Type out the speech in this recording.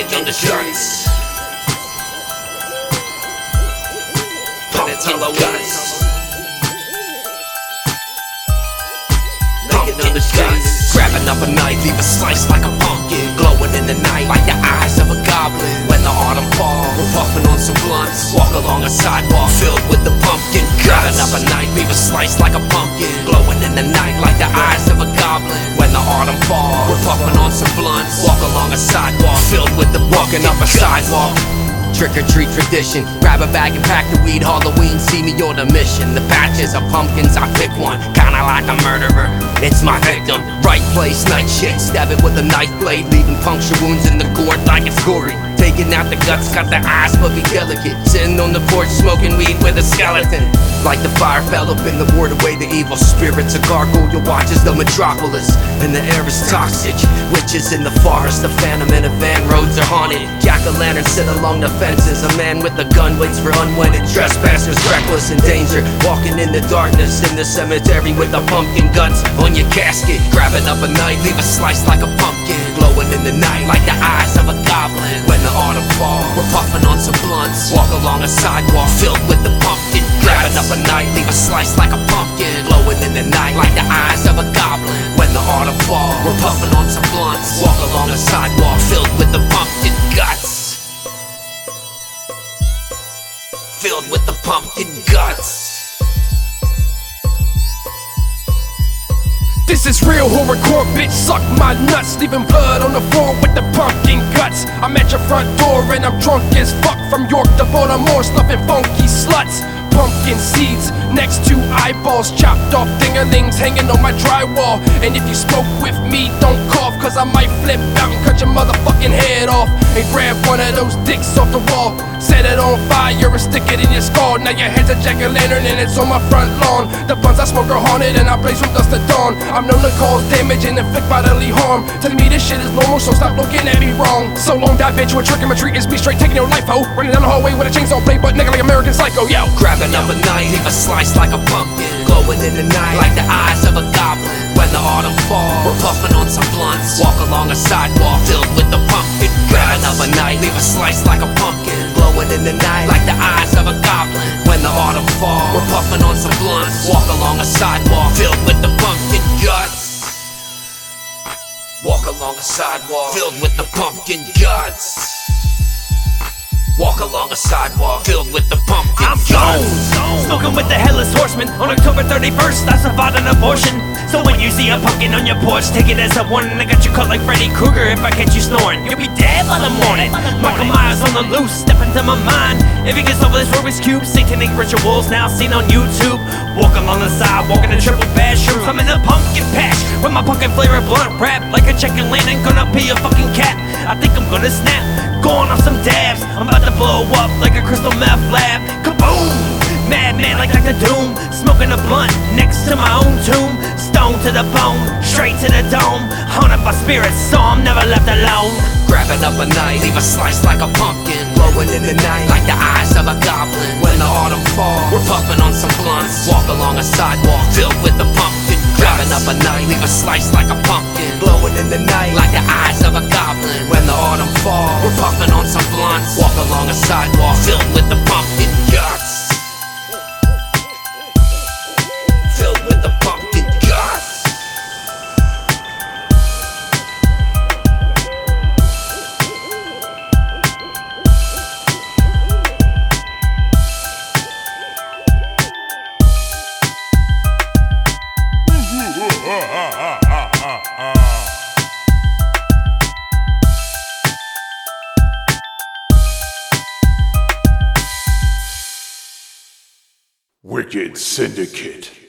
pumpkin in the guts. Pumpkin guts. Pumpkin guts. Grabbing up a knife, leave a slice like a pumpkin, glowing in the night like the eyes of a goblin. When the autumn falls, we're puffing on some blunts, walk along a sidewalk filled with the pumpkin guts. Grabbing up a knife, leave a slice like a pumpkin, glowing in the night like the eyes of a goblin. When the autumn falls, we're puffing on some blunts, walk along a sidewalk filled with the walking up a sidewalk. Trick-or-treat tradition, grab a bag and pack the weed. Halloween, see me on a mission. The patches of pumpkins, I pick one, kinda like a murderer. It's my victim, right place, night shift. Stab it with a knife blade, leaving puncture wounds in the gourd like it's gory. Taking out the guts, got the eyes but be delicate. Sitting on the porch, smoking weed with a skeleton. Like the fire fell up in the ward away the evil spirits. A gargoyle watches the metropolis, and the air is toxic. Witches in the forest, the phantom in a van. Roads are haunted, jack-o'-lanterns sit along the fences. A man with a gun waits for unwedded trespassers, reckless in danger, walking in the darkness in the cemetery with the pumpkin guts on your casket. Grabbing up a knife, leave a slice like a pumpkin, glowing in the night like the eyes of a goblin. When the autumn falls, we're puffing on some blunts, walk along a sidewalk filled with the pumpkin guts. Grabbing up a knife, leave a slice like a pumpkin, glowing in the night like the eyes of a goblin. When the autumn falls, we're puffing on some blunts, walk along a sidewalk filled with the pumpkin guts. Filled with the pumpkin guts. This is real horrorcore, bitch, suck my nuts. Leaving blood on the floor with the pumpkin guts. I'm at your front door and I'm drunk as fuck. From York to Baltimore, stuffing funky sluts. Pumpkin seeds next to eyeballs, chopped off dingerlings hanging on my drywall. And if you smoke with me, don't cough, cause I might flip out and cut your motherfucking head off. And grab one of those dicks off the wall, set it on fire and stick it in your skull. Now your head's a jack-o'-lantern and it's on my front lawn. The blunts I smoke are haunted and I blaze from dusk to dawn. I'm known to cause damage and inflict bodily harm. Telling me this shit is normal, so stop looking at me wrong. So long, die bitch, with trick and treat is me straight taking your life, ho. Running down the hallway with a chainsaw blade, but nigga like American Psycho, yo. Grabbing up a knife, leave a slice like a pumpkin, glowing in the night like the eyes of a goblin. When the autumn falls, we're puffing on some blunts, walk along a sidewalk filled with the pumpkin guts. Grabbing up a knife, leave a slice like a pumpkin, glowing in the night like the eyes of a goblin. When the autumn falls, we're puffing on some blunts, walk along a sidewalk filled with the pumpkin guts. Walk along a sidewalk filled with the pumpkin guts. Walk along a sidewalk filled with the pumpkin I'm guts. smoking with the Headless Horseman. On October 31st, I survived an abortion. So when you see a pumpkin on your porch, take it as a warning. I got you cut like Freddy Krueger if I catch you snoring. You'll be dead by the morning. Michael Myers on the loose, step into my mind. If he gets over this Rubik's Cube, satanic rituals now seen on YouTube. Walk along the sidewalk in a triple bad shoes. I'm in a pumpkin patch with my pumpkin flavor blunt wrap like a chicken lantern. Gonna be a fucking cat. I think I'm gonna snap. Going off some dabs, I'm about to blow up like a crystal meth lab. Kaboom! Madman like Dr. Doom, smoking a blunt next to my own tomb. Stone to the bone, straight to the dome. Haunted by spirits, so I'm never left alone. Grabbing up a knife, leave a slice like a pumpkin, glowing in the night like the eyes of a goblin. When the autumn falls, we're puffing on some blunts, walk along a sidewalk filled with the pumpkin guts. Grabbing up a knife, leave a slice like a pumpkin, glowing in the night like the eyes of a goblin. When the autumn falls, we're puffing on some blunts, walk along a sidewalk filled with the pumpkin guts. Filled with the pumpkin guts. Wicked Syndicate.